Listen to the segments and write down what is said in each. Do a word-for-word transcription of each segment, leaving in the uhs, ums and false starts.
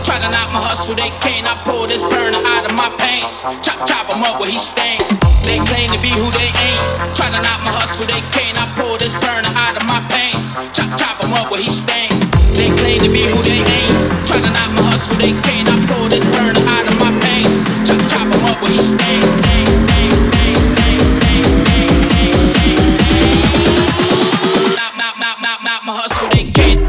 Try to knock my hustle, they can't. I pull this burner out of my pants. Chop, chop him up where he stands. They claim to be who they ain't. Try to knock my hustle, they can't. I pull this burner out of my pants. Chop, chop him up where he stands. They claim to be who they ain't. Try to knock my hustle, they can't. I pull this burner out of my pants. Chop, chop him up where he stands. Knock, knock, knock, knock, knock my hustle, they can't.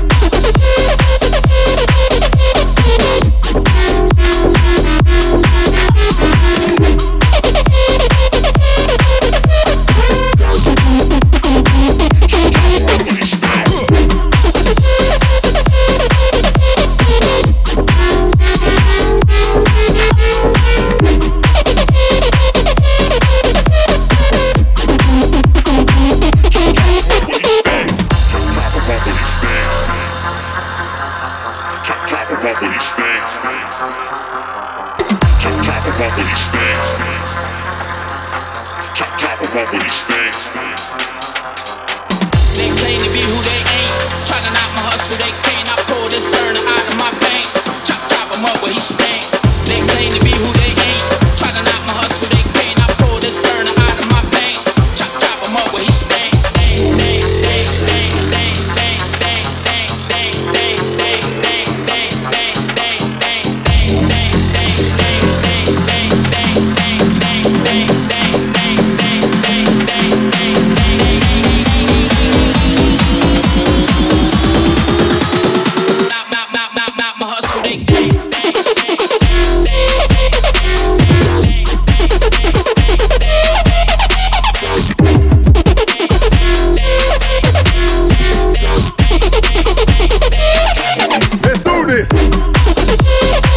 They claim to be who they ain't. Try to knock my hustle, they can't. I pull this burner out of my pants. Chop, chop him up where he stands. They claim to be who they ain't. Try to knock my hustle, they can't. I pull this burner out of my pants. Chop, chop him up where he stands. Let's do this.